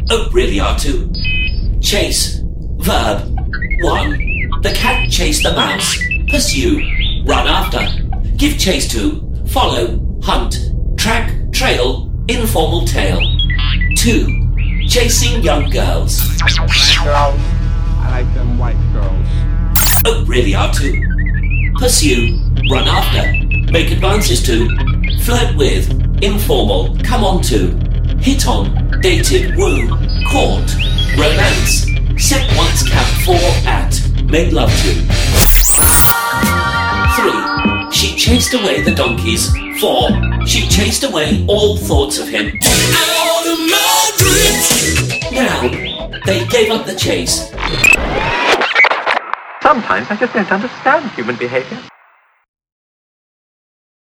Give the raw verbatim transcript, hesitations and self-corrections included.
Oh, really, R two? Chase. Verb. one. The cat chased the mouse. Pursue. Run after. Give chase to. Follow. Hunt. Track. Trail. Informal tale. two. Chasing young girls. Black girls. I like them white girls. Oh, really, R two? Pursue. Run after. Make advances to. Flirt with. Informal. Come on to. Hit on. Dated. Woo. Court. Romance. Set once cap for at. Made love to. three. She chased away the donkeys. four. She chased away all thoughts of him. Out of my dreams. Now, they gave up the chase. Sometimes I just don't understand human behavior.